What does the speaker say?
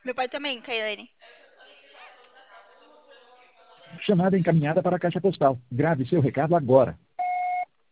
Meu pai também, Kailane. Chamada encaminhada para a caixa postal. Grave seu recado agora.